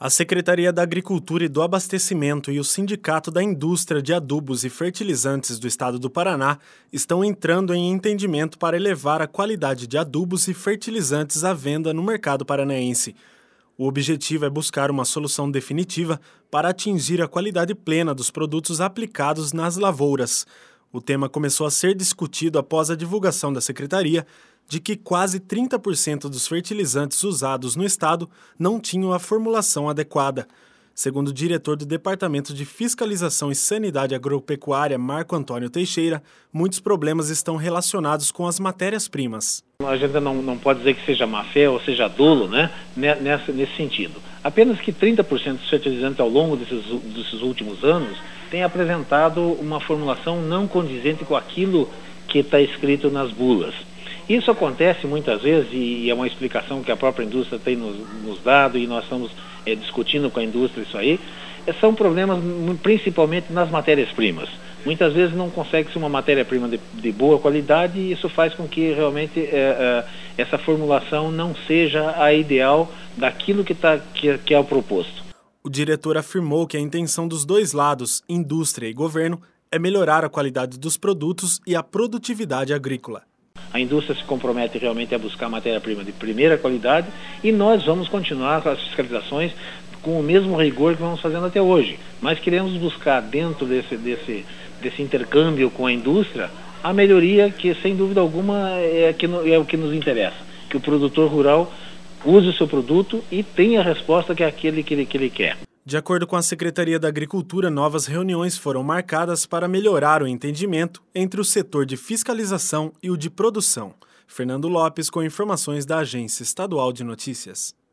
A Secretaria da Agricultura e do Abastecimento e o Sindicato da Indústria de Adubos e Fertilizantes do Estado do Paraná estão entrando em entendimento para elevar a qualidade de adubos e fertilizantes à venda no mercado paranaense. O objetivo é buscar uma solução definitiva para atingir a qualidade plena dos produtos aplicados nas lavouras. O tema começou a ser discutido após a divulgação da Secretaria de que quase 30% dos fertilizantes usados no estado não tinham a formulação adequada. Segundo o diretor do Departamento de Fiscalização e Sanidade Agropecuária, Marco Antônio Teixeira, muitos problemas estão relacionados com as matérias-primas. A gente não pode dizer que seja má-fé ou seja dolo, né? Nesse sentido. Apenas que 30% dos fertilizantes ao longo desses últimos anos têm apresentado uma formulação não condizente com aquilo que está escrito nas bulas. Isso acontece muitas vezes, e é uma explicação que a própria indústria tem nos dado, e nós estamos discutindo com a indústria isso aí, são problemas principalmente nas matérias-primas. Muitas vezes não consegue-se uma matéria-prima de boa qualidade, e isso faz com que realmente essa formulação não seja a ideal daquilo que é o proposto. O diretor afirmou que a intenção dos dois lados, indústria e governo, é melhorar a qualidade dos produtos e a produtividade agrícola. A indústria se compromete realmente a buscar matéria-prima de primeira qualidade, e nós vamos continuar com as fiscalizações com o mesmo rigor que vamos fazendo até hoje. Mas queremos buscar dentro desse intercâmbio com a indústria a melhoria que, sem dúvida alguma, é o que nos interessa. Que o produtor rural use o seu produto e tenha a resposta que é aquele que ele quer. De acordo com a Secretaria da Agricultura, novas reuniões foram marcadas para melhorar o entendimento entre o setor de fiscalização e o de produção. Fernando Lopes, com informações da Agência Estadual de Notícias.